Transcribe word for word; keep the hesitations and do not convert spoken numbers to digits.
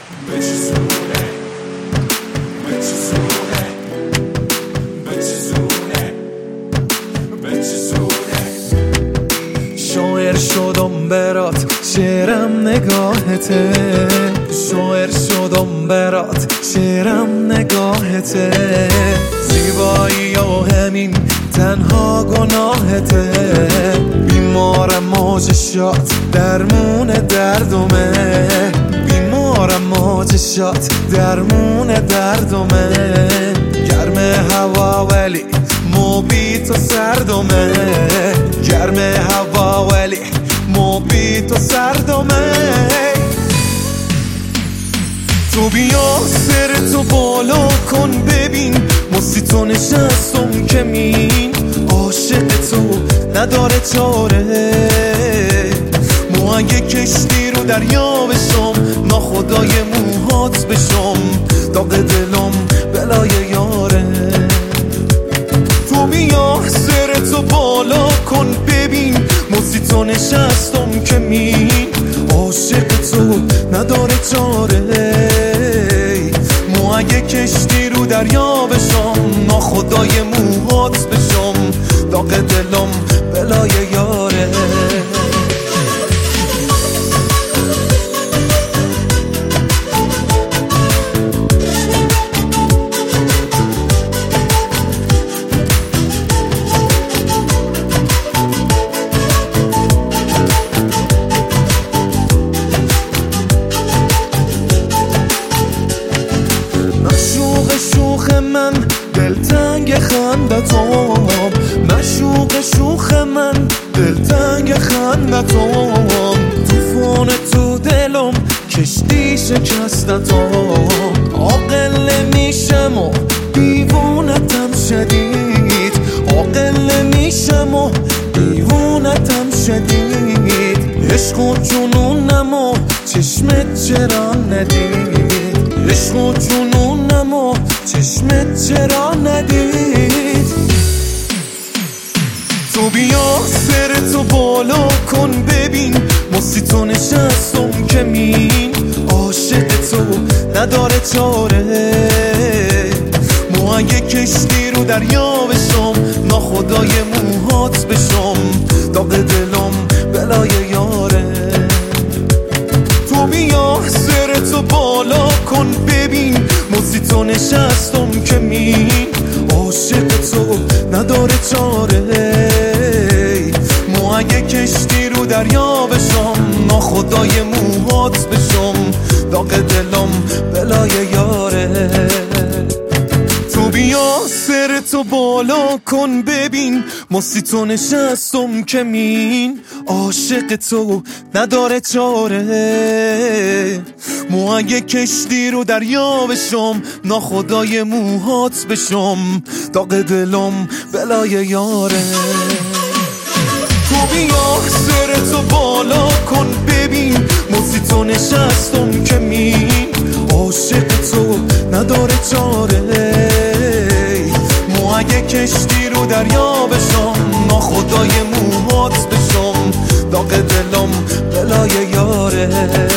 بچسونه بچسونه بچسونه بچسونه شاعر شدم برات شعرم نگاهته شاعر شدم برات شعرم نگاهته زیبایی و همین تنها گناهته بیمارم موجشات درمون دردمه بیمارم موجشات درمون دردمه گرم هوا ولی موبیت و سردمه گرم هوا ولی موبیت و سردمه تو بیا سر تو بالا کن ببین مسی تو نشستم کمین عاشق تو نداره چاره مو اگه کشتی رو دریا بشم ناخدای موهات بشم داغ دلم بلای یاره تو بیا سر تو بالا کن ببین مسی تو نشستم کمین عاشق تو نداره چاره مو اگه کشتی رو دریا بشم ناخدای موهات بشم داغ دلم بلای یاره شوخ من دلتنگ خندتم مشوق شوخ من دلتنگ خندتم توفان تو دلم کشتی شکستتم عاقل میشم و دیوونتم شدید عاقل میشم و دیوونتم شدید عشق و جنونم و چشمت چرا ندید عشق و جنونم و چشمت چرا ندید تو بیا سر تو بالا کن ببین مسی تو نشستم کمین عاشق تو نداره چاره مو اگه کشتی رو دریا بشم ناخدای موهات بشم داغ دلم بلای یاره تو بیا سر تو بالا کن ببین مسی تو نشستم کمین عاشق تو نداره چاره مو اگه کشتی رو دریا بشم ناخدای موهات بشم داغ دلم بلای یاره تو بیا سر تو بالا کن ببین مسی تو نشستم کمین عاشق تو نداره چاره مو اگه کشتی رو دریا بشم ناخدای موهات بشم داغ دلم بلای یاره تو بیا سر تو بالا کن ببین مسی تو نشستم کمین عاشق تو نداره چاره مو اگه کشتی رو دریا بشم ناخدای موهات بشم داغ دلم بلای یاره